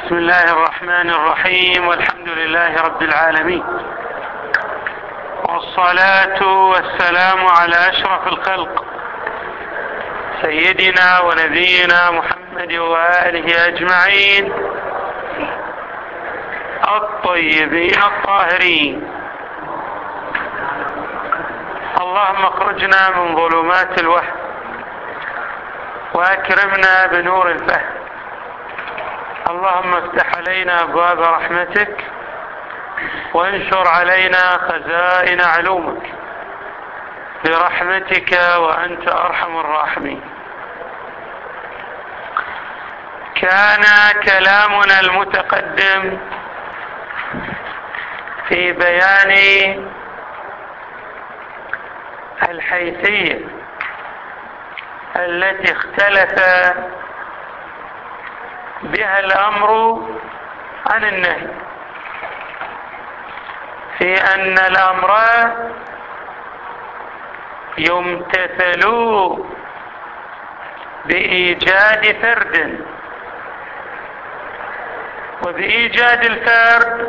بسم الله الرحمن الرحيم، والحمد لله رب العالمين، والصلاة والسلام على أشرف الخلق سيدنا ونبينا محمد وآله أجمعين الطيبين الطاهرين. اللهم اخرجنا من ظلمات الوهم وأكرمنا بنور الفهم. اللهم افتح علينا أبواب رحمتك وانشر علينا خزائن علومك برحمتك وأنت أرحم الراحمين. كان كلامنا المتقدم في بيان الحيثية التي اختلف بها الأمر عن النهي، في أن الأمر يمتثل بإيجاد فرد، وبإيجاد الفرد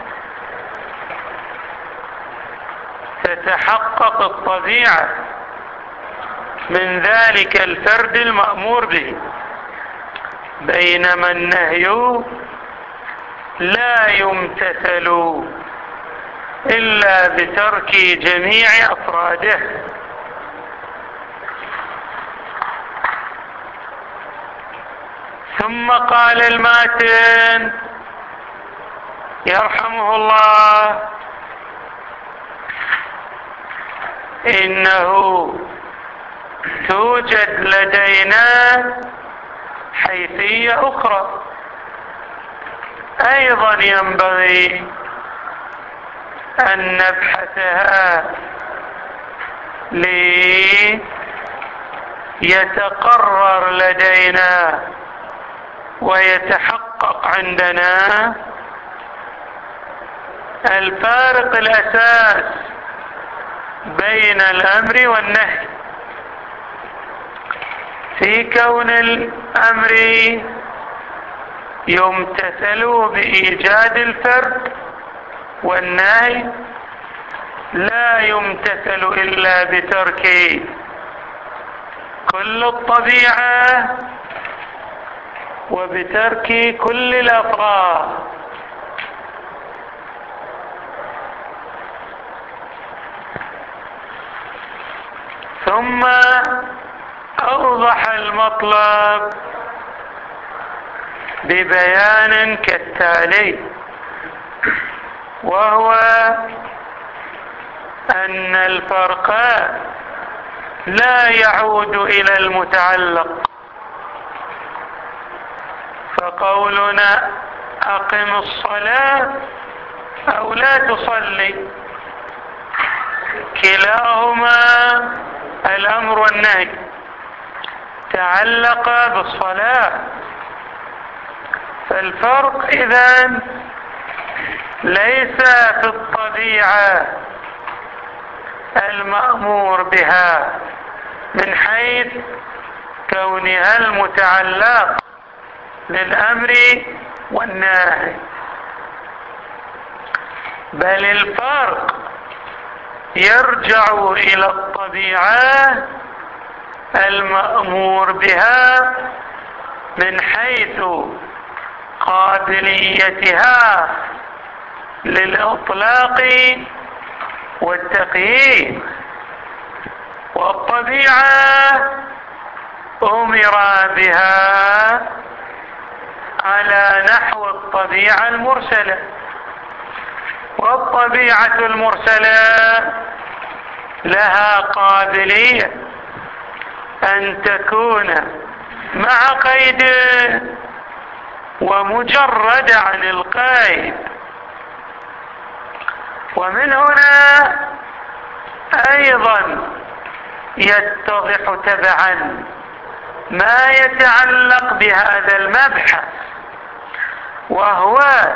تتحقق الطبيعة من ذلك الفرد المأمور به، بينما النهي لا يمتثل إلا بترك جميع أفراده. ثم قال الماتن يرحمه الله: إنه توجد لدينا حيثية أخرى أيضا ينبغي أن نبحثها ليتقرر لدينا ويتحقق عندنا الفارق الأساس بين الأمر والنهي، في كون الأمر يمتثل بإيجاد الفرد، والنهي لا يمتثل إلا بترك كل الطبيعة وبترك كل الأفراد. ثم أوضح المطلب ببيان كالتالي، وهو أن الفرق لا يعود إلى المتعلق، فقولنا أقم الصلاة أو لا تصلي كلاهما الأمر والنهي تعلق بالصلاة، فالفرق إذن ليس في الطبيعة المأمور بها من حيث كونها المتعلق للأمر والنهي، بل الفرق يرجع إلى الطبيعة المأمور بها من حيث قابليتها للإطلاق والتقييد. والطبيعة أمر بها على نحو الطبيعة المرسلة، والطبيعة المرسلة لها قابلية أن تكون مع قيد ومجرد عن القيد. ومن هنا أيضا يتضح تبعا ما يتعلق بهذا المبحث، وهو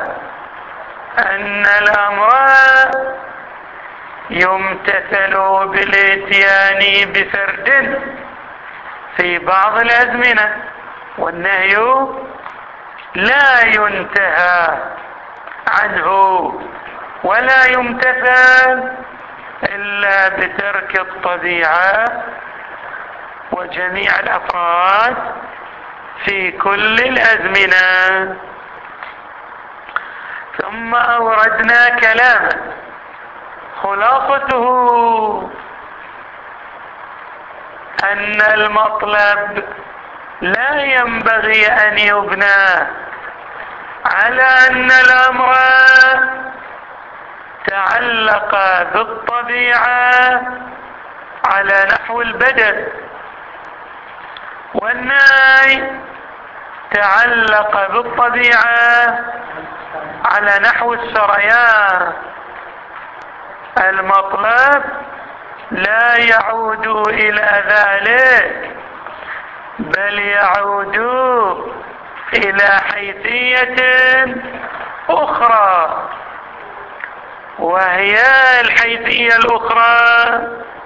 أن الأمر يمتثل بالاتيان بفرد في بعض الأزمنة، والنهي لا ينتهى عنه ولا يمتثل إلا بترك الطبيعة وجميع الأفراد في كل الأزمنة. ثم أوردنا كلاما خلاصته أن المطلب لا ينبغي أن يبنى على أن الأمر تعلق بالطبيعة على نحو البدء، والنهي تعلق بالطبيعة على نحو السريان. المطلب لا يعود إلى ذلك، بل يعود إلى حيثية أخرى، وهي الحيثية الأخرى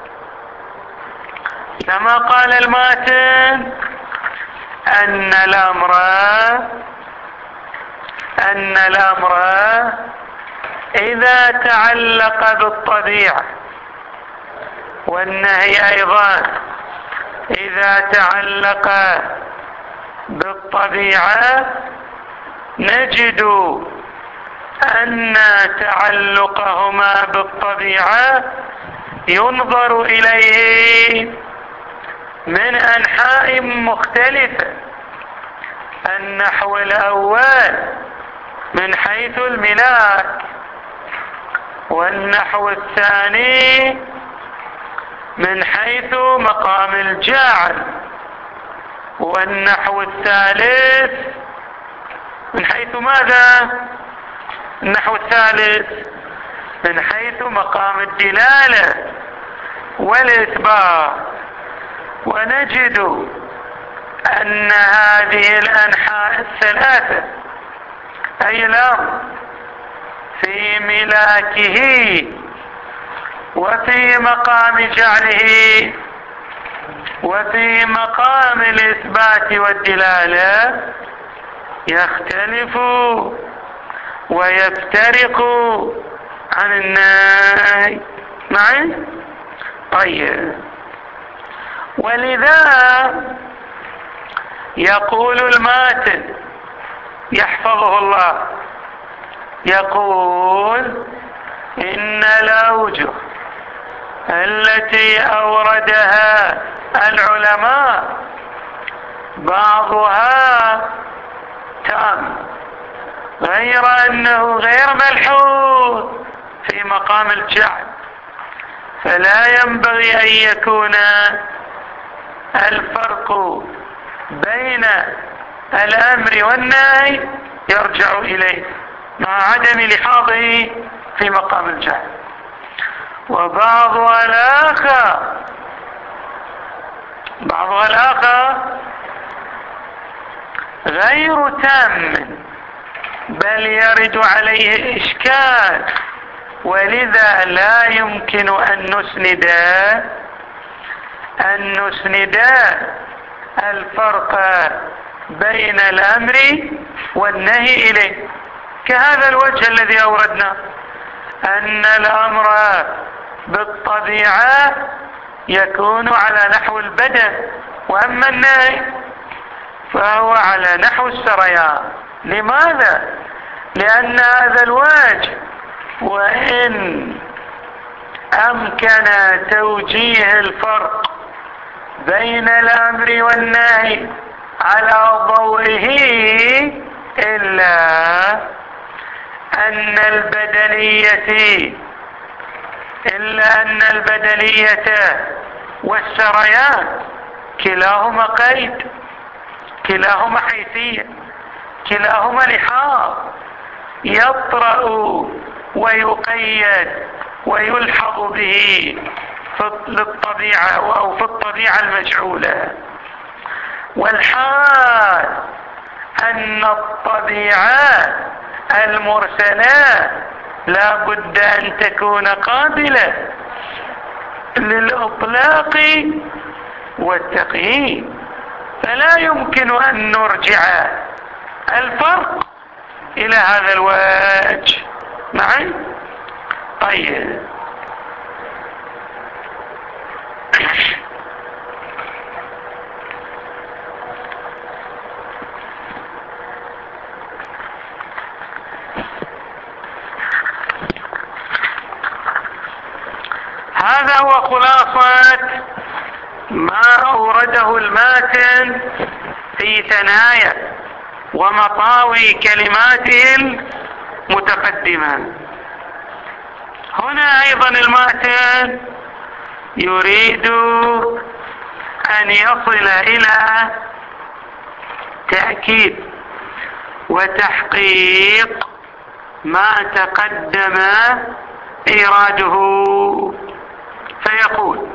كما قال الماتن أن الأمر إذا تعلق بالطبيعة، والنهي أيضا إذا تعلق بالطبيعة، نجد أن تعلقهما بالطبيعة ينظر إليه من أنحاء مختلفة. النحو الأول من حيث الملاك، والنحو الثاني من حيث مقام الجعل، والنحو الثالث من حيث ماذا؟ النحو الثالث من حيث مقام الدلالة والإثبات. ونجد أن هذه الأنحاء الثلاثة، أي الأمر في ملاكه وفي مقام جعله وفي مقام الإثبات والدلالة، يختلف ويفترق عن النهي. معي؟ طيب، ولذا يقول الماتن يحفظه الله، يقول إن الأوجه التي أوردها العلماء بعضها تام، غير أنه غير ملحوظ في مقام الجعل، فلا ينبغي أن يكون الفرق بين الأمر والنهي يرجع إليه مع عدم لحاظه في مقام الجعل. وبعضها الآخر غير تام، بل يرد عليه إشكال، ولذا لا يمكن أن نسند الفرق بين الأمر والنهي إليه، كهذا الوجه الذي أوردنا، أن الأمر بالطبيعة يكون على نحو البدء، وأما النهي فهو على نحو السريان. لماذا؟ لأن هذا الوجه وإن أمكن توجيه الفرق بين الأمر والنهي على ضوئه، إلا أن البدلية والسريان كلاهما قيد، كلاهما حيثية، كلاهما لحاظ يطرأ ويقيد ويلحظ به للطبيعة أو في الطبيعة المجعولة. والحال أن الطبيعة المرسلة لا بد أن تكون قابلة للإطلاق والتقييد، فلا يمكن أن نرجع الفرق إلى هذا الوجه معي. طيب هذا هو خلاصة ما أورده الماتن في ثنايا ومطاوي كلماته المتقدمة. هنا أيضا الماتن يريد أن يصل إلى تأكيد وتحقيق ما تقدم إيراده، فيقول: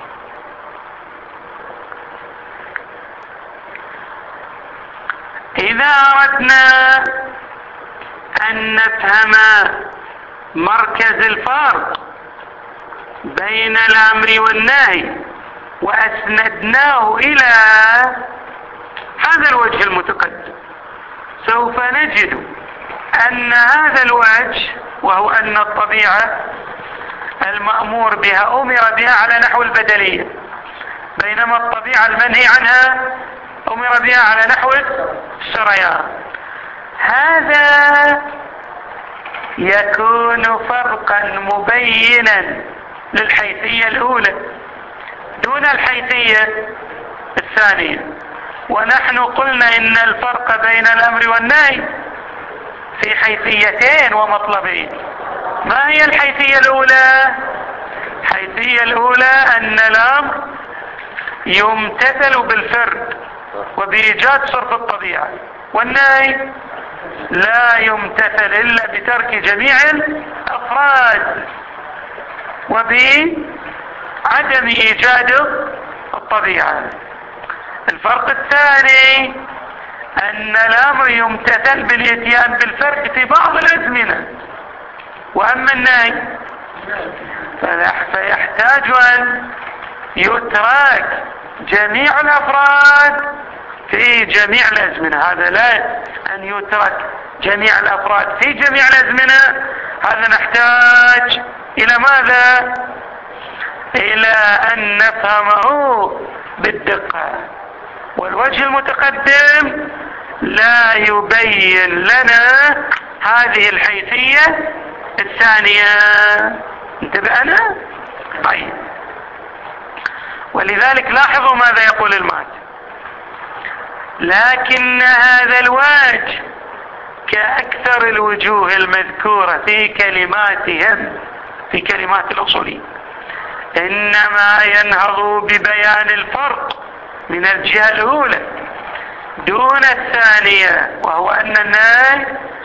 إذا أردنا أن نفهم مركز الفرق بين الأمر والنهي وأسندناه إلى هذا الوجه المتقدم، سوف نجد أن هذا الوجه، وهو أن الطبيعة المأمور بها أمر بها على نحو البدلية، بينما الطبيعة المنهي عنها أمر بها على نحو السريان. هذا يكون فرقا مبينا للحيثية الأولى دون الحيثية الثانية. ونحن قلنا إن الفرق بين الأمر والنهي في حيثيتين ومطلبين. ما هي الحيثية الأولى؟ الحيثية الأولى أن الأمر يمتثل بالفرد وبإيجاد صرف الطبيعة، والنهي لا يمتثل إلا بترك جميع الأفراد وبعدم إيجاد الطبيعة. الفرق الثاني أن الأمر يمتثل بالإتيان بالفرد في بعض الأزمنة، وأما النهي فيحتاج أن يترك جميع الأفراد في جميع الأزمنة. هذا لا أن يترك جميع الأفراد في جميع الأزمنة، هذا نحتاج إلى ماذا؟ إلى أن نفهمه بالدقة. والوجه المتقدم لا يبين لنا هذه الحيثية الثانية. انتبهنا؟ طيب، ولذلك لاحظوا ماذا يقول الماتن: لكن هذا الوجه كأكثر الوجوه المذكورة في كلماتهم، في كلمات الأصوليين، إنما ينهض ببيان الفرق من الجهة الأولى دون الثانية، وهو أن النهي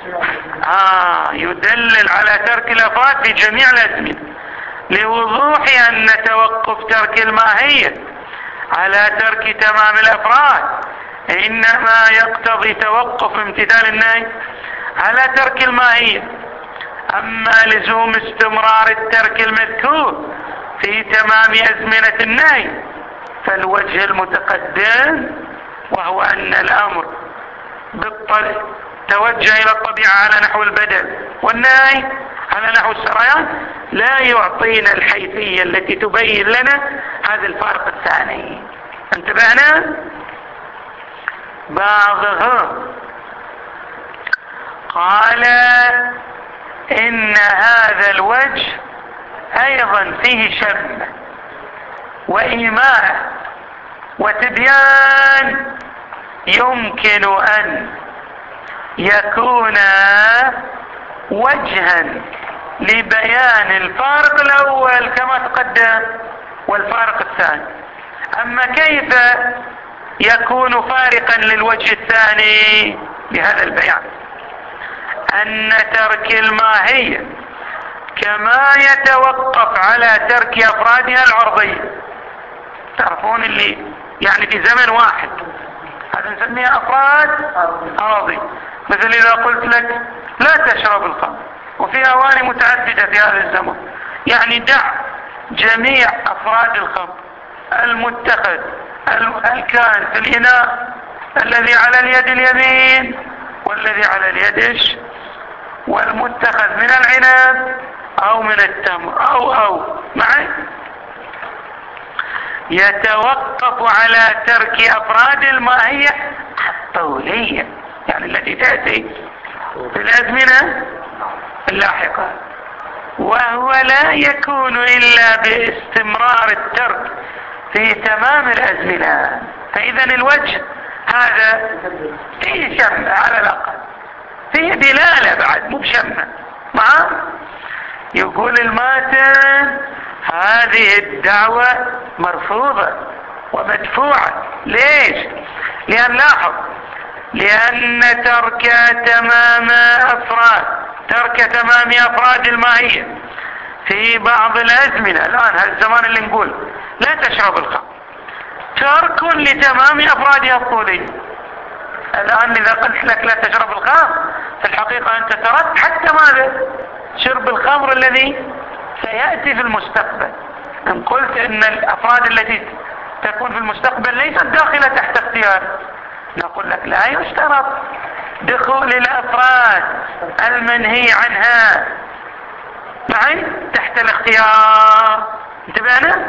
يدلل على ترك الأفراد في جميع الأزمنة، لوضوح أن توقف ترك الماهية على ترك تمام الأفراد إنما يقتضي توقف امتثال النهي على ترك الماهية. أما لزوم استمرار الترك المذكور في تمام أزمنة النهي فالوجه المتقدم، وهو أن الأمر توجه إلى الطبيعة على نحو البدل والنهي على نحو السريان، لا يعطينا الحيثية التي تبين لنا هذا الفارق الثاني. انتبهنا؟ بعضهم قال إن هذا الوجه أيضا فيه شبه وإيماء وتبيان، يمكن أن يكون وجها لبيان الفارق الأول كما تقدم والفارق الثاني. أما كيف يكون فارقا للوجه الثاني بهذا البيان؟ أن ترك الماهية كما يتوقف على ترك أفرادها العرضية، تعرفون اللي يعني في زمن واحد، هذا نسميها أفراد عرضي. مثل إذا قلت لك لا تشرب الخمر وفي أواني متعددة في هذا الزمن، يعني دع جميع أفراد الخمر، المتخذ، الكائن في الإناء الذي على اليد اليمين الذي على اليد والمتخذ من العنب او من التمر او معي يتوقف على ترك افراد الماهية الطولية، يعني التي تأتي في الازمنة اللاحقة، وهو لا يكون الا باستمرار الترك في تمام الازمنة. فاذا الوجه هذا فيه شمة على الاقل، فيه دلالة بعد مو بشمة. يقول الماتن هذه الدعوة مرفوضة ومدفوعة. ليش؟ لأن ترك تمام أفراد الماهية في بعض الأزمنة، الآن هالزمان اللي نقول لا تشرب الخمر ترك لتمام أفرادها الطولية. الآن إذا قلت لك لا تشرب الخمر في الحقيقة أنت تركت حتى ماذا؟ شرب الخمر الذي سيأتي في المستقبل. إن قلت إن الأفراد التي تكون في المستقبل ليست داخلة تحت اختيار، نقول لك لا يشترط دخول الأفراد المنهي عنها تحت الاختيار. انتبهنا؟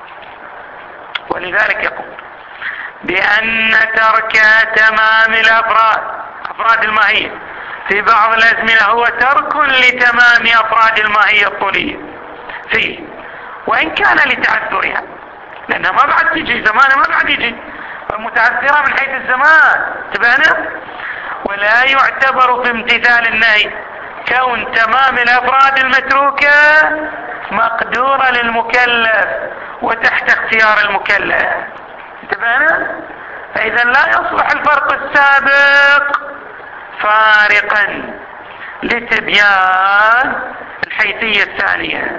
ولذلك يقول بأن ترك تمام أفراد الماهية في بعض الأزمنة هو ترك لتمام أفراد الماهية الطولية فيه، وإن كان لتعذرها، لأنها ما بعد تجي زمانها، ما بعد يجي متعذرة من حيث الزمان. تبعنا؟ ولا يعتبر في امتثال النهي كون تمام الأفراد المتروكة مقدورة للمكلف وتحت اختيار المكلف. تبعنا؟ فإذا لا يصلح الفرق السابق فارقا لتبيان الحيثية الثانية.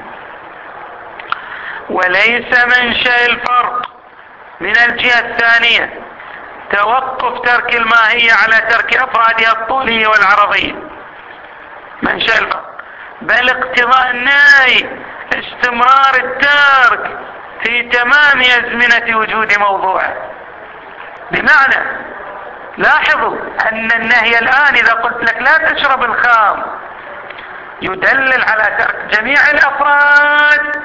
وليس منشأ الفرق من الجهة الثانية توقف ترك الماهية على ترك أفرادها الطولية والعرضية، منشأ الفرق، بل اقتضاء النهي استمرار الترك في تمام أزمنة وجود موضوعه. بمعنى لاحظوا أن النهي الآن إذا قلت لك لا تشرب الخمر يدلل على ترك جميع الأفراد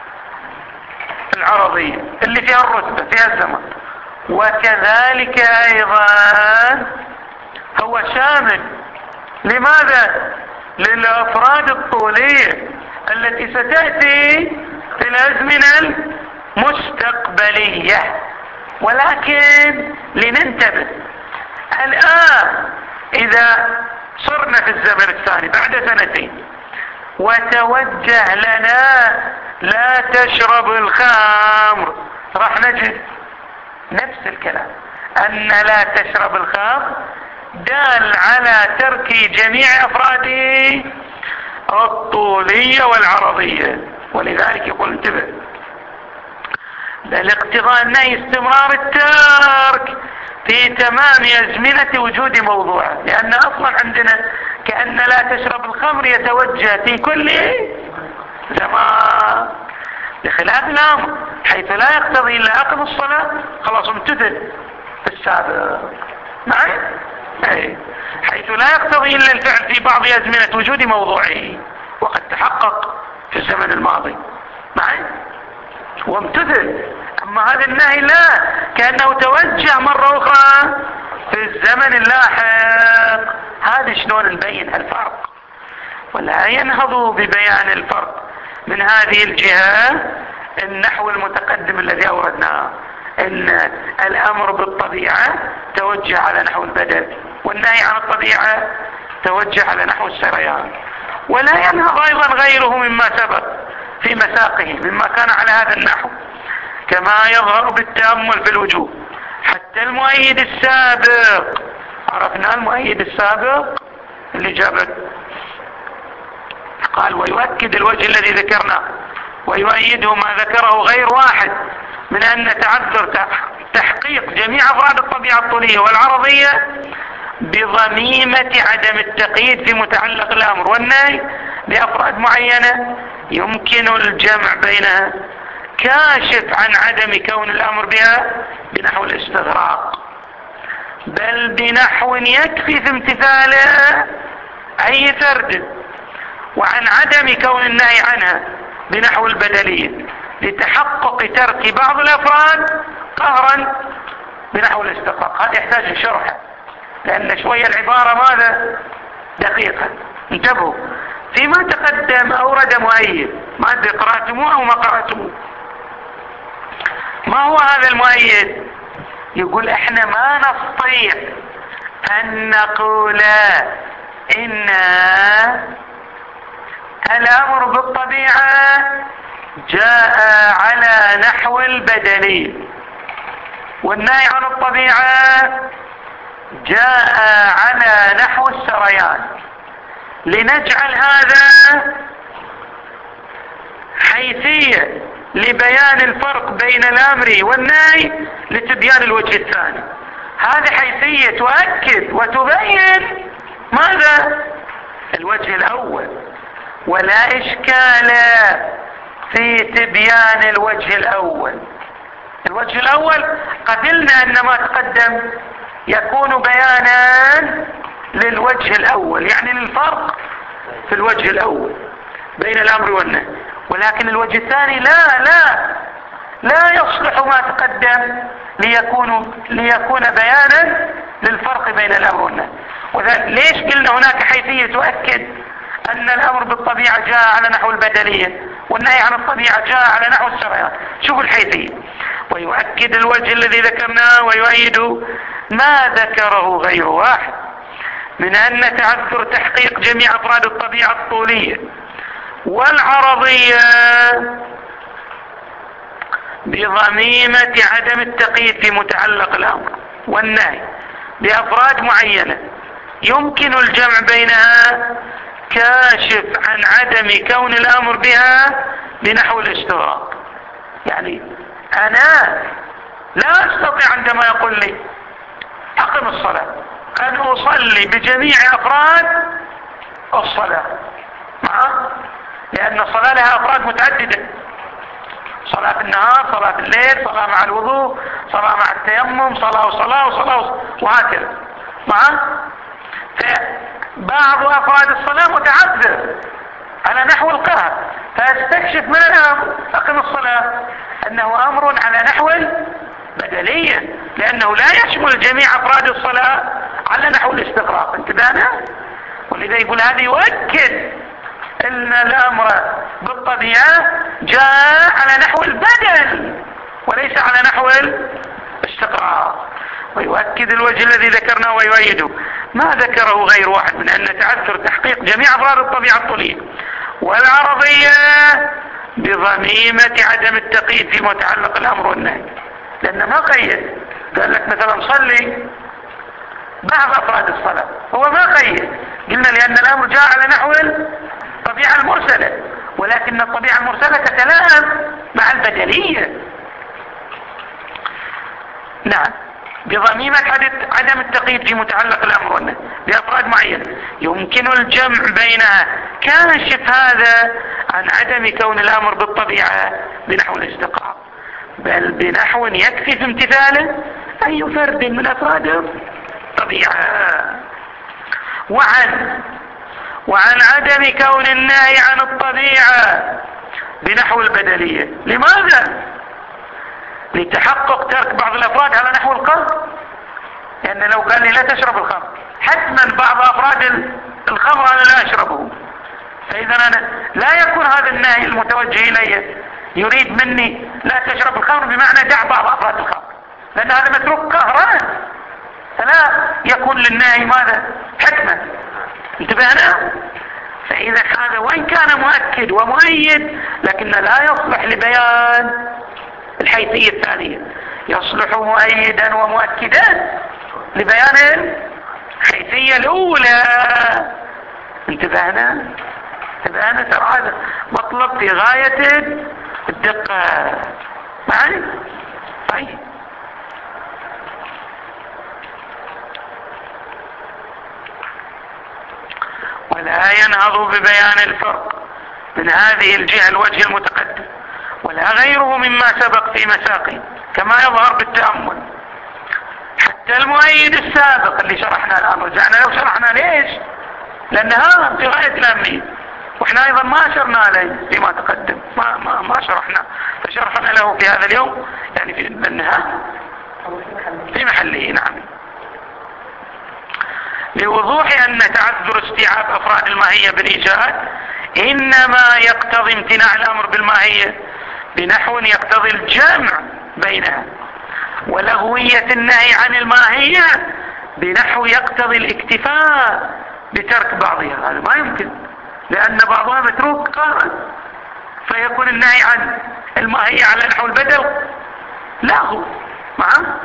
العرضية اللي فيها الرتبة فيها الزمن، وكذلك أيضا هو شامل لماذا؟ للأفراد الطولية التي ستأتي في الأزمنة المستقبلية. ولكن لننتبه الآن إذا صرنا في الزمن الثاني بعد سنتين وتوجه لنا لا تشرب الخمر، راح نجد نفس الكلام أن لا تشرب الخمر دال على ترك جميع أفراده الطولية والعرضية. ولذلك يقول انتبه، بل اقتضاء النهي استمرار الترك في تمام أزمنة وجود موضوعه، لأن أصلا عندنا كأن لا تشرب الخمر يتوجه في كل زمان، بخلاف الأمر حيث لا يقتضي إلا أقم الصلاة خلاص امتثل في السابق. معي؟ حيث لا يقتضي إلا الفعل في بعض أزمنة وجود موضوعه وقد تحقق في الزمن الماضي. معي؟ وامتثل. أما هذا النهي لا، كأنه توجه مرة أخرى في الزمن اللاحق. هذا شلون نبين الفرق؟ ولا ينهض ببيان الفرق من هذه الجهة النحو المتقدم الذي أوردناه، إن الأمر بالطبيعة توجه على نحو البدل، والنهي عن الطبيعة توجه على نحو السريان. ولا ينهض أيضا غيره مما سبق في مساقه مما كان على هذا النحو، كما يظهر بالتأمل في الوجوه. حتى المؤيد السابق، عرفنا المؤيد السابق اللي جابت قال ويؤكد الوجه الذي ذكرناه ويؤيده ما ذكره غير واحد من أن تعذر تحقيق جميع أفراد الطبيعة الطولية والعرضية بضميمة عدم التقييد في متعلق الأمر والنهي بأفراد معينة يمكن الجمع بينها، كاشف عن عدم كون الأمر بها بنحو الاستغراق. بل بنحو يكفي في امتثاله أي فرد، وعن عدم كون النهي عنها بنحو البدلية لتحقق ترك بعض الأفراد قهرا بنحو الاستقراق. هذا يحتاج شرح لأن شوية العبارة ماذا دقيقة. انتبهوا، فيما تقدم أورد مؤيد، ما أدري قرأتموه أو ما قرأتموه. ما هو هذا المؤيد؟ يقول احنا ما نستطيع أن نقول إن الأمر بالطبيعة جاء على نحو البدلي والنهي عن الطبيعة جاء على نحو السريان، لنجعل هذا حيثية لبيان الفرق بين الأمر والنهي لتبيان الوجه الثاني. هذه حيثية تؤكد وتبين ماذا؟ الوجه الأول، ولا إشكال في تبيان الوجه الأول. الوجه الأول قبلنا أن ما تقدم يكون بيانا للوجه الأول، يعني للفرق في الوجه الأول بين الأمر والنهي، ولكن الوجه الثاني لا يصلح ما تقدم ليكون بيانا للفرق بين الأمر والنهي. ليش قلنا هناك حيثية تؤكد أن الأمر بالطبيعة جاء على نحو البدلية والنهي عن الطبيعة جاء على نحو السريان؟ شوفوا الحيثية. ويؤكد الوجه الذي ذكرناه ويؤيد ما ذكره غير واحد من أن تعذر تحقيق جميع أفراد الطبيعة الطولية والعرضية بضميمة عدم التقييد في متعلق الأمر والنهي بأفراد معينة يمكن الجمع بينها كاشف عن عدم كون الأمر بها بنحو الاستغراق. يعني أنا لا أستطيع عندما يقول لي أقم الصلاة أن أصلي بجميع أفراد الصلاة لأن الصلاة لها أفراد متعددة: صلاة النهار، صلاة الليل، صلاة مع الوضوء، صلاة مع التيمم، صلاة وصلاة وصلاة وهكذا. فبعض أفراد الصلاة متعذر على نحو القهر، فاستكشف من الأمر أقم الصلاة أنه أمر على نحو بدلية، لأنه لا يشمل جميع أفراد الصلاة على نحو الاستغراق. انتبهنا؟ ولذا يقول هذا يؤكد أن الأمر بالطبيعة جاء على نحو البدل وليس على نحو الاستغراق. ويؤكد الوجه الذي ذكرناه ويؤيده ما ذكره غير واحد من أن تعذر تحقيق جميع أفراد الطبيعة الطولية والعرضية بضميمة عدم التقييد في متعلق الأمر والنهي، لأنه ما قيد. قال لك مثلا صلي بعض أفراد الصلاة، هو ما قيد. قلنا لأن الأمر جاء على نحو الطبيعة المرسلة، ولكن الطبيعة المرسلة تتلائم مع البدلية. نعم، بضميمة عدم التقييد في متعلق الأمر والنهي بأفراد معينة يمكن الجمع بينها كاشف هذا عن عدم كون الأمر بالطبيعة بنحو الاستقراق، بل بنحو يكفي في امتثاله أي فرد من أفراد الطبيعة. وعن عدم كون النهي عن الطبيعة بنحو البدلية. لماذا؟ لتحقق ترك بعض الأفراد على نحو القهر، لأن لو قال لي لا تشرب الخمر حتما بعض أفراد الخمر أنا لا أشربه، فإذا أنا لا يكون هذا النهي المتوجه إلي يريد مني لا تشرب الخمر بمعنى دع بعض أفراد الخمر، لأن هذا متروك قهرا، فلا يكون للنهي ماذا؟ حكمة. انتبهنا؟ فإذا هذا وإن كان مؤكد ومؤيد لكن لا يصلح لبيان الحيثية الثانية، يصلح مؤيدا ومؤكدا لبيان الحيثية الأولى. انتبهنا؟ ترى هذا مطلب في غاية الدقة معي؟ طيب، ولا ينهض ببيان الفرق من هذه الجهة الوجه المتقدم ولا غيره مما سبق في مساقه كما يظهر بالتأمل، حتى حتى المؤيد السابق اللي شرحنا الآن رجعنا لو شرحنا ليش؟ لأن هذا في غاية الأهمية، واحنا أيضا ما أشرنا عليه فيما تقدم، ما شرحنا، فشرحنا له في هذا اليوم يعني في النهاية في محله. نعم. لوضوح أن تعذر استيعاب أفراد الماهية بالإيجاد إنما يقتضي امتناع الأمر بالماهية بنحو يقتضي الجمع بينها، ولغوية النهي عن الماهية بنحو يقتضي الاكتفاء بترك بعضها. هذا ما يمكن، لأن بعضها متروك قائما، فيكون النهي عن الماهية على نحو البدل لا معه.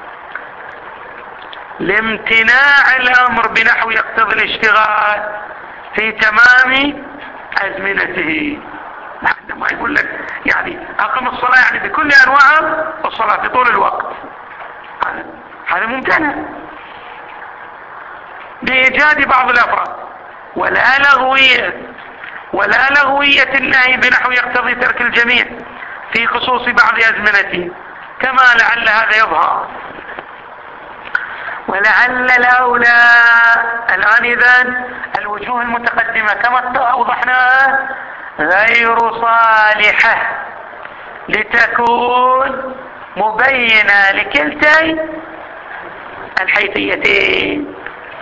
لامتناع الأمر بنحو يقتضي الاشتغال في تمام أزمنته. ما يقول لك يعني أقم الصلاة يعني بكل أنواع الصلاة في طول الوقت، هذا ممتنع بإيجاد بعض الأفراد، ولا لغوية النهي بنحو يقتضي ترك الجميع في خصوص بعض أزمنته، كما لعل هذا يظهر. ولعل الأولى الآن إذن الوجوه المتقدمة كما أوضحناها غير صالحة لتكون مبينة لكلتي الحيثيتين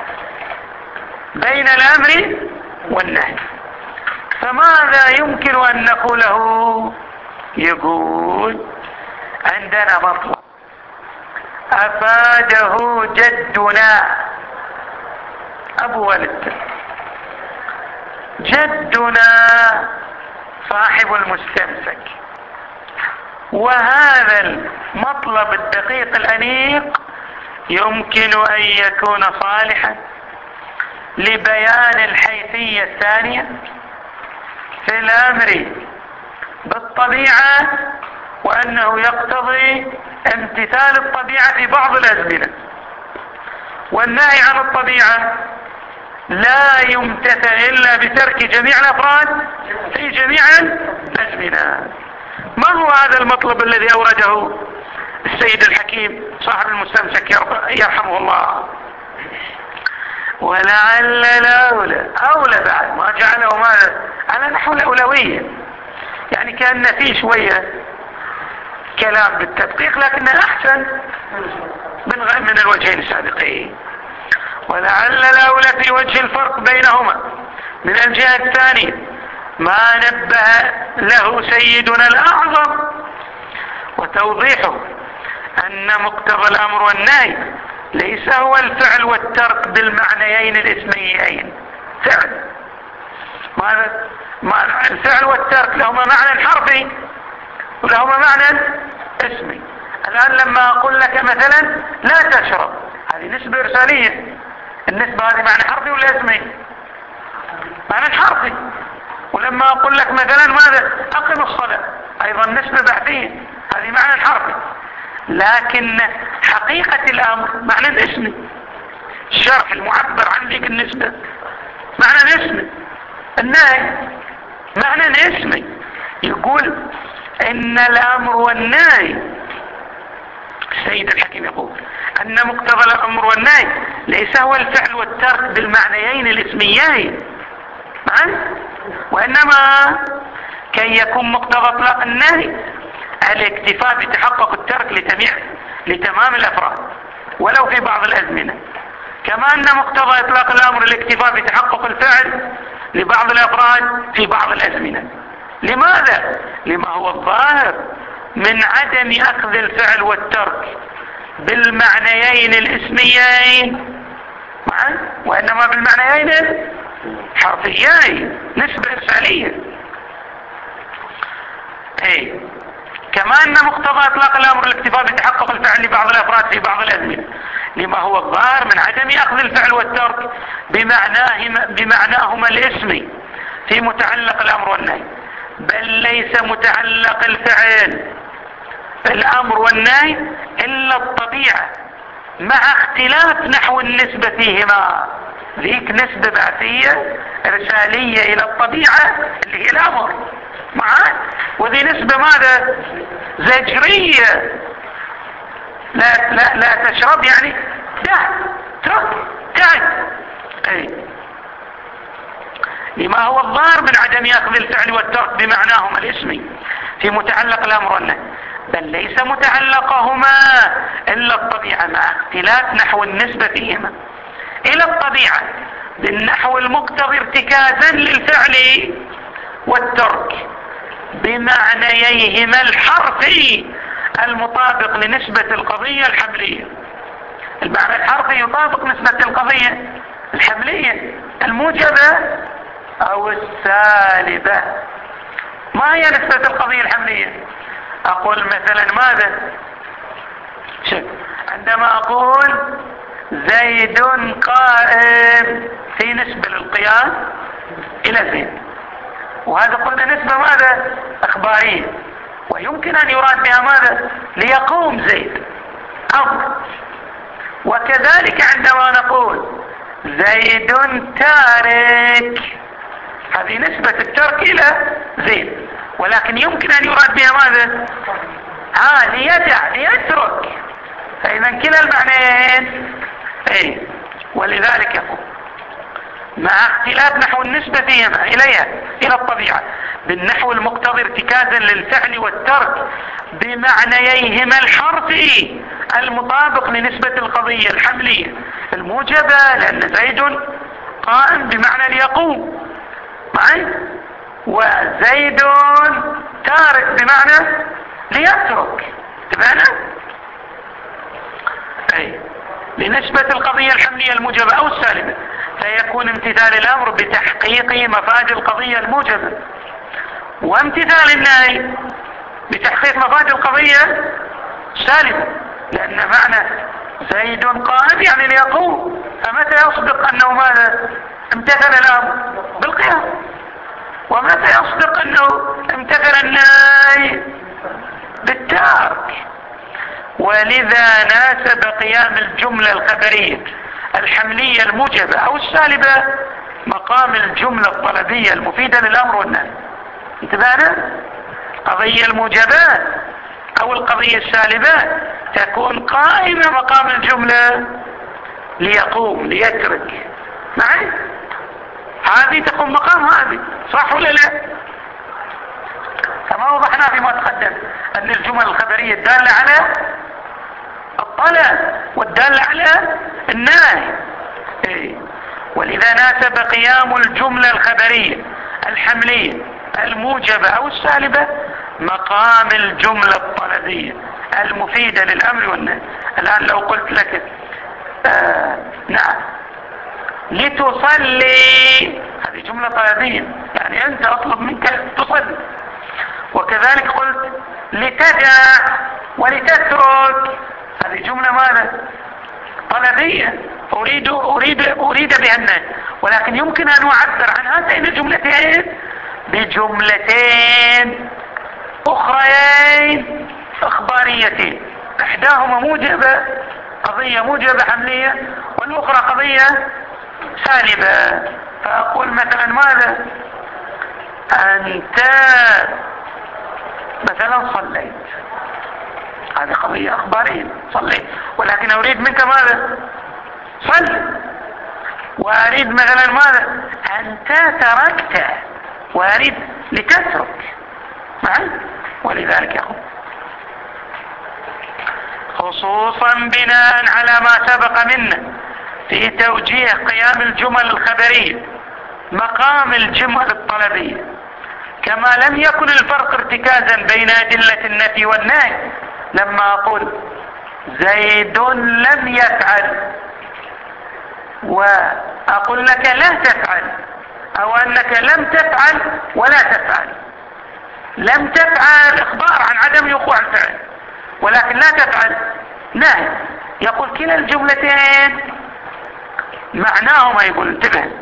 بين الأمر والنهي. فماذا يمكن أن نقوله؟ يقول عندنا مطلب أفاده جدنا أبو ولد، جدنا صاحب المستمسك، وهذا المطلب الدقيق الأنيق يمكن أن يكون صالحا لبيان الحيثية الثانية في الأمر بالطبيعة، وأنه يقتضي امتثال الطبيعة في بعض الأزمنة، والنهي عن الطبيعة لا يمتثل إلا بترك جميع الأفراد في جميع الأزمنة. ما هو هذا المطلب الذي أورده السيد الحكيم صاحب المستمسك يرحمه الله؟ ولعل الأولى أولى بعد ما جعله ماذا على نحو الأولوية، يعني كأن فيه شوية كلام بالتدقيق لكنه أحسن من الوجهين السابقين. ولعل الأولى في وجه الفرق بينهما من الجهة الثانية ما نبه له سيدنا الأعظم، وتوضيحه أن مقتضى الأمر والنهي ليس هو الفعل والترك بالمعنيين الاسميين. فعل الفعل والترك لهما معنى حرفي ولهما معنى اسمي. الآن لما أقول لك مثلا لا تشرب، هذه نسبة إرسالية، النسبة هذه معنى حرفي ولا اسمي؟ معنى حرفي. ولما أقول لك مثلا ماذا أقم الصلاة، أيضا نسبة بعثية، هذه معنى حرفي، لكن حقيقة الأمر معنى اسمي. الشرح المعبر عن ذيك النسبة معنى اسمي، النهي معنى اسمي. يقول إن الأمر والنهي، السيد الحكيم يقول أن مقتضى الأمر والنهي ليس هو الفعل والترك بالمعنيين الاسميين، وإنما كي يكون مقتضى اطلاق النهي الاكتفاء بتحقق الترك لتمام الأفراد ولو في بعض الأزمنة، كما أن مقتضى اطلاق الأمر الاكتفاء بتحقق الفعل لبعض الأفراد في بعض الأزمنة. لماذا؟ لما هو الظاهر من عدم أخذ الفعل والترك بالمعنيين الاسميين وإنما بالمعنيين الحرفيين، نسبة إرسالية. كما أن مقتضى إطلاق الأمر الاكتفاء بتحقق الفعل لبعض الأفراد في بعض الأزمنة لما هو الظاهر من عدم أخذ الفعل والترك بمعناهما الاسمي في متعلق الأمر والنهي، بل ليس متعلق الفعل في الأمر والنهي إلا الطبيعة، مع اختلاف نحو النسبة فيهما. ذيك نسبة بعثية إرسالية إلى الطبيعة اللي هي الأمر وذي نسبة ماذا؟ زجرية لا تشرب يعني دع، اترك، تعد. لما هو الضار من عدم اخذ الفعل والترك بمعناهما الاسمي في متعلق الامر والنهي، بل ليس متعلقهما الا الطبيعة مع اختلاف نحو النسبة فيهما الى الطبيعة بالنحو المقتضي ارتكازا للفعل والترك بمعنييهما الحرفي المطابق لنسبة القضية الحملية. المعنى الحرفي يطابق نسبة القضية الحملية الموجبة او السالبة. ما هي نسبة القضية الحملية؟ اقول مثلا ماذا؟ شوف، عندما اقول زيد قائم في نسبة للقيام الى زيد، وهذا قلنا نسبة ماذا؟ اخبارية، ويمكن ان يراد بها ماذا؟ ليقوم زيد أمر. وكذلك عندما نقول زيد تارك، هذه نسبة الترك الى زيد، ولكن يمكن ان يراد بها ماذا؟ ليدع، ليترك. فاذا كلا المعنيين ولذلك يقول مع اختلاف نحو النسبة فيهما اليها الى الطبيعة بالنحو المقتضي ارتكازا للفعل والترك بمعنييهما الحرفي المطابق لنسبة القضية الحملية الموجبة، لان زيد قائم بمعنى ليقوم معي، وزيد تارك بمعنى ليترك. تبعنا لنسبة القضية الحملية الموجبة او السالبة، فيكون امتثال الامر بتحقيق مفاد القضية الموجبة، وامتثال النهي بتحقيق مفاد القضية السالبة، لان معنى زيد قائم يعني ليقوم، فمتى يصدق انه ماذا؟ امتثل الامر بالقيام، ومتى يصدق انه امتثل النهي بالترك. ولذا ناسب قيام الجملة الخبرية الحملية الموجبة او السالبة مقام الجملة الطلبية المفيدة للامر والنهي. انتبهنا؟ قضية الموجبات او القضية السالبة تكون قائمة مقام الجملة ليقوم، ليترك معي، هذه تقوم مقام هذه، صح ولا لا؟ كما وضحنا فيما تقدم ان الجمل الخبرية الدالة على الطلب والدالة على النهي. ولذا ناسب قيام الجملة الخبرية الحملية الموجبة او السالبة مقام الجملة الطلبية المفيدة للامر والنهي. الان لو قلت لك نعم لتصلي، هذه جملة طلبية، يعني انت اطلب منك تصلي. وكذلك قلت لتدع ولتترك، هذه جملة ماذا؟ طلبية، اريد بها النهي، ولكن يمكن ان اعبر عن هاتين الجملتين بجملتين اخريين اخباريتين، احداهما موجبة، قضية موجبة حملية، والاخرى قضية سالبة. فاقول مثلا ماذا؟ انت مثلا صليت، هذه قضية اخبارية، صليت، ولكن اريد منك ماذا؟ صل. واريد مثلا ماذا؟ انت تركت، واريد لتترك معي. ولذلك يقول خصوصا بناء على ما سبق منا في توجيه قيام الجمل الخبرية مقام الجمل الطلبية، كما لم يكن الفرق ارتكازا بين أدلة النفي والنهي. لما أقول زيد لم يفعل وأقول لك لا تفعل، أو أنك لم تفعل ولا تفعل. لم تفعل إخبار عن عدم وقوع الفعل، ولكن لا تفعل نهي. يقول كلا الجملتين معناهما، يقول انتبه،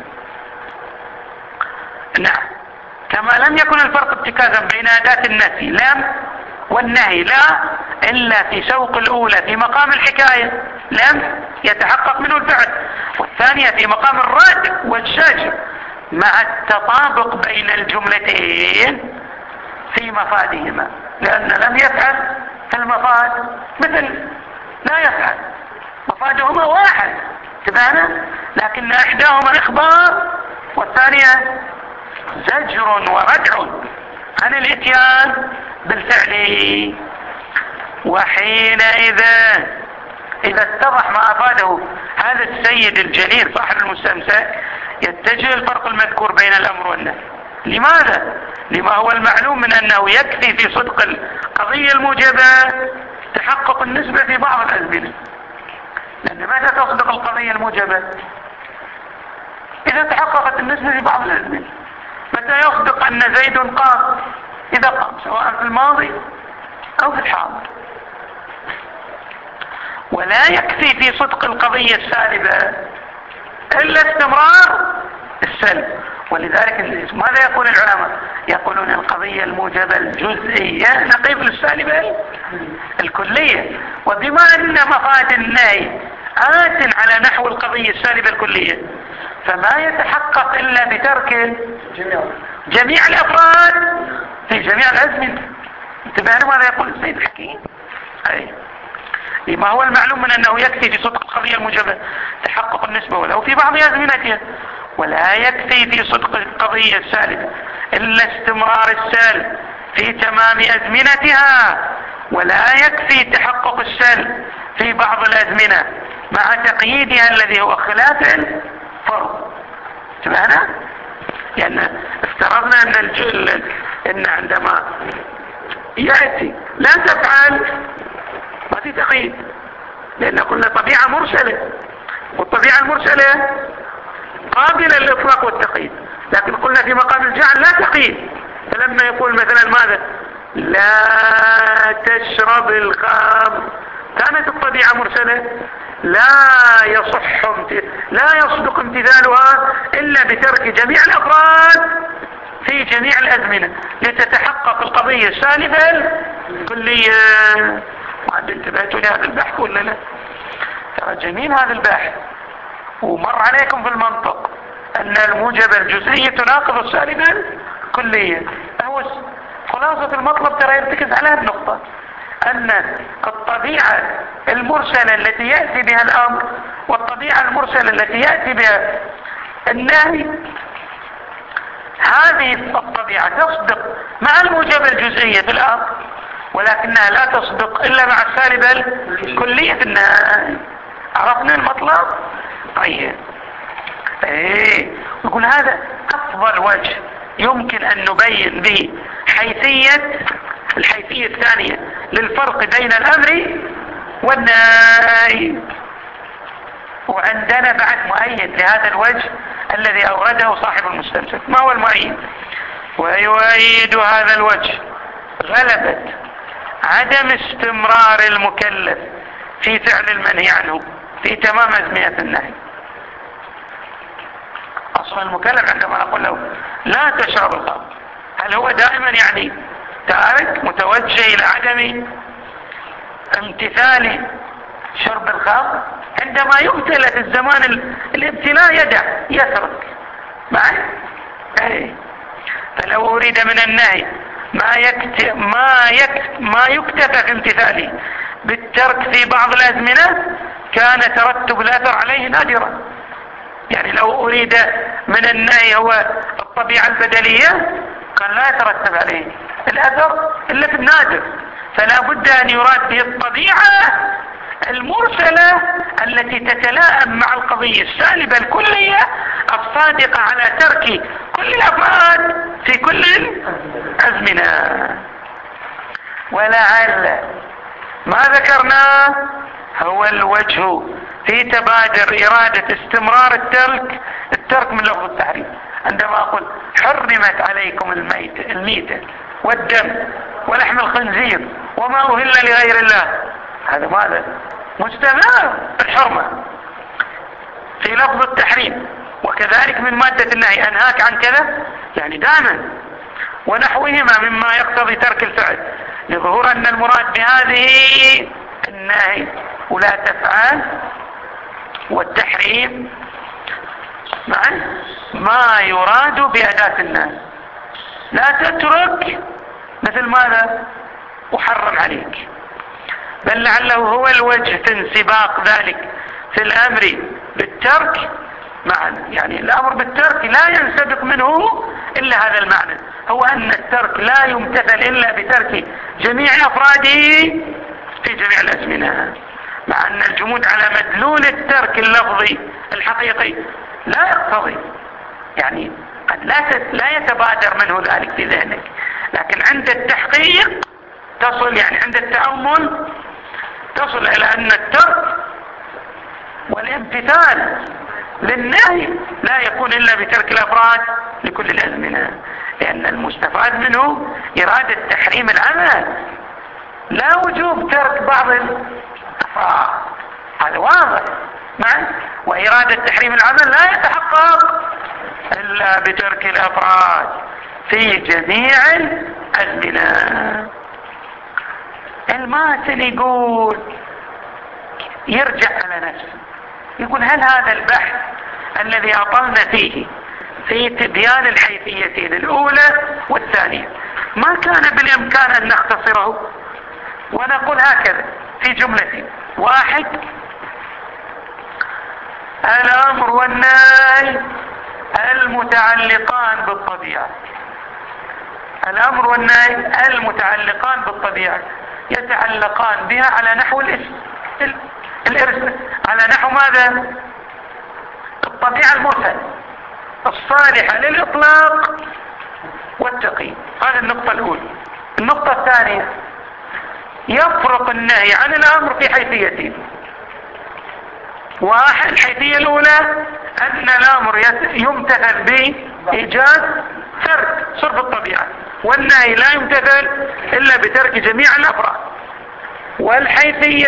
نعم، كما لم يكن الفرق ارتكازا بين أداة النفي لم والنهي لا إلا في سوق الأولى في مقام الحكاية لم يتحقق منه الفعل، والثانية في مقام الرد والزجر، مع التطابق بين الجملتين في مفادهما، لأن لم يفعل في المفاد مثل لا يفعل، مفادهما واحد تبعنا، لكن احداهما اخبار والثانية زجر وردع عن الاتيان بالفعل. وحينئذ اذا اتضح ما افاده هذا السيد الجليل صاحب المستمسك يتجه الفرق المذكور بين الامر والنهي. لماذا؟ لما هو المعلوم من انه يكفي في صدق القضية الموجبة تحقق النسبة في بعض الازمنة. لان متى تصدق القضية الموجبة؟ اذا تحققت النسبة في بعض الازمنة. متى يصدق ان زيد قام؟ اذا قام سواء في الماضي او في الحاضر. ولا يكفي في صدق القضية السالبة الا استمرار السلب. ولذلك ماذا يقول العلماء؟ يقولون القضية الموجبة الجزئية نقيض للسالبة الكلية. وبما ان مفاد النهي آت على نحو القضية السالبة الكلية فما يتحقق الا بترك جميع الافراد في جميع الازمنة. انتبهوا ماذا يقول السيد الحكيم؟ لما هو المعلوم من انه يكفي في صدق القضية الموجبة تحقق النسبة ولو في بعض ازمنتها. ولا يكفي في صدق القضية السالبة الا استمرار السلب في تمام ازمنتها. ولا يكفي تحقق السلب في بعض الازمنة مع تقييدها الذي هو خلاف الفرض. تبعنا؟ لان افترضنا ان عندما يأتي لا تفعل ما في تقييد، لان قلنا طبيعة مرسلة، والطبيعة المرسلة قابلة للإطلاق والتقييد. لكن قلنا في مقام الجعل لا تقييد. فلما يقول مثلا ماذا؟ لا تشرب الخمر، كانت الطبيعة مرسلة لا يصدق امتثالها إلا بترك جميع الأفراد في جميع الأزمنة لتتحقق القضية السالبة الكلية. وعند انتبهتوا لهذا البحث ولا لا؟ ترى جميل هذا البحث، ومر عليكم في المنطق أن الموجبة الجزئية تناقض السالبة الكلية. هو خلاصة المطلب ترى يرتكز على النقطة أن الطبيعة المرسلة التي يأتي بها الأمر والطبيعة المرسلة التي يأتي بها النهي، هذه الطبيعة تصدق مع الموجبة الجزئية في الأمر، ولكنها لا تصدق إلا مع السالبة الكلية في النهي. عرفنا المطلب؟ طيب نقول هذا أفضل وجه يمكن أن نبين به الحيثية الثانية للفرق بين الأمر والنهي. وعندنا بعد مؤيد لهذا الوجه الذي أورده صاحب المستمسك. ما هو المؤيد؟ ويؤيد هذا الوجه غلبة عدم استمرار المكلف في فعل المنهي عنه في تمام أزمنة النهي. أصلا المكلف عندما نقول له لا تشرب الخمر، هل هو دائما يعني تارك متوجه إلى عدم امتثال شرب الخمر؟ عندما يبتلى في الزمان الابتلاء يترك معي. فلو أريد من النهي ما يكتفى في امتثاله بالترك في بعض الأزمنة كان ترتب الأثر عليه نادرا. يعني لو أريد من النهي هو الطبيعة البدلية كان لا يترتب عليه الأثر إلا في النادر. فلا بد أن يراد به الطبيعة المرسلة التي تتلائم مع القضية السالبة الكلية الصادقة على ترك كل الأفراد في كل الأزمنة. ولعل ما ذكرناه هو الوجه في تبادر إرادة استمرار الترك من لفظ التحريم. عندما أقول حرمت عليكم الميتة والدم ولحم الخنزير وما أهل لغير الله، هذا ماذا؟ مستمر الحرمة في لفظ التحريم. وكذلك من مادة النهي أنهاك عن كذا، يعني دائما ونحوهما مما يقتضي ترك الفعل، لظهور أن المراد بهذه النهي ولا تفعل والتحريم معا ما يراد بأداة النهي. لا تترك مثل ماذا؟ أحرم عليك. بل لعله هو الوجه في انسباق ذلك في الامر بالترك معا. يعني الامر بالترك لا ينسبق منه الا هذا المعنى، هو ان الترك لا يمتثل الا بترك جميع افراده في جميع الازمنه، مع ان الجمود على مدلول الترك اللفظي الحقيقي لا يقتضي، يعني قد لا يتبادر منه ذلك في ذهنك، لكن عند التحقيق تصل، يعني عند التأمل تصل الى ان الترك والامتثال للنهي لا يكون الا بترك الافراد لكل الازمنه، لان المستفاد منه اراده تحريم العمل لا وجوب ترك بعض الافراد، هذا واضح معي. واراده تحريم العمل لا يتحقق الا بترك الافراد في جميع الازمنه. الماتن يقول، يرجع على نفسه يقول هل هذا البحث الذي أطلنا فيه في تبيان الحيثيتين الأولى والثانية ما كان بالإمكان أن نختصره ونقول هكذا في جملة واحد: الأمر والنهي المتعلقان بالطبيعة، الأمر والنهي المتعلقان بالطبيعة يتعلقان بها على نحو الإرث، على نحو ماذا؟ الطبيعة المرسلة الصالحة للإطلاق والتقييد. هذه النقطة الأولى. النقطة الثانية: يفرق النهي عن الأمر في حيثيتين. واحد، الحيثية الأولى أن الأمر يمتثل بإيجاد ترك صرف الطبيعة، والنهي لا يمتثل إلا بترك جميع الأفراد. والحيثية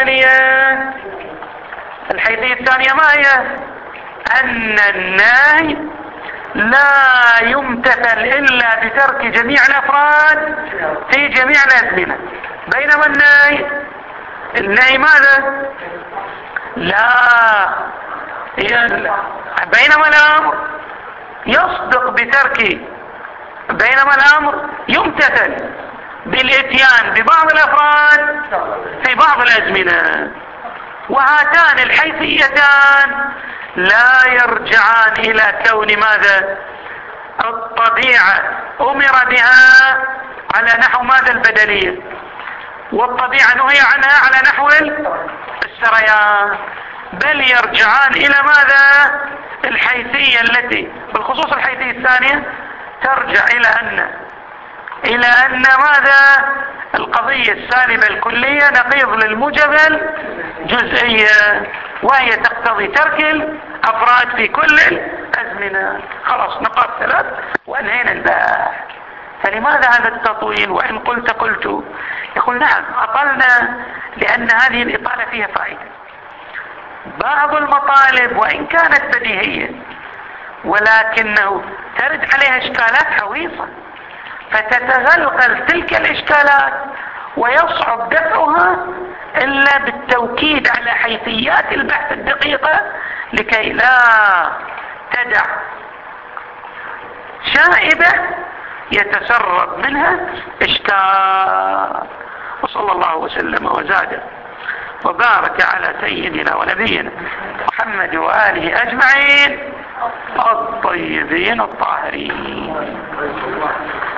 الثانية ما هي؟ أن النهي لا يمتثل إلا بترك جميع الأفراد في جميع الأزمنة، بينما النهي ماذا؟ لا، بينما الأمر يصدق بترك، بينما الأمر يمتثل بالإتيان ببعض الأفراد في بعض الأزمنة. وهاتان الحيثيتان لا يرجعان إلى كون ماذا؟ الطبيعة أمر بها على نحو ماذا؟ البدلية، والطبيعة نهي عنها على نحو السريان، بل يرجعان إلى ماذا؟ الحيثية التي بالخصوص الحيثية الثانية ترجع إلى أن ماذا؟ القضية السالبة الكلية نقيض للموجب الجزئية، وهي تقتضي ترك الأفراد في كل الأزمنة. خلاص، نقاط ثلاث وانهينا البحث. فلماذا هذا التطويل؟ وإن قلت يقول نعم أطلنا لأن هذه الإطالة فيها فائدة. بعض المطالب وإن كانت بديهية ولكنه ترد عليها إشكالات حويصة، فتتغلغل تلك الإشكالات ويصعب دفعها إلا بالتوكيد على حيثيات البحث الدقيقة لكي لا تدع شائبة يتسرب منها إشكال. وصلى الله وسلم وزاد وبارك على سيدنا ونبينا محمد وآله أجمعين الطيبين الطاهرين.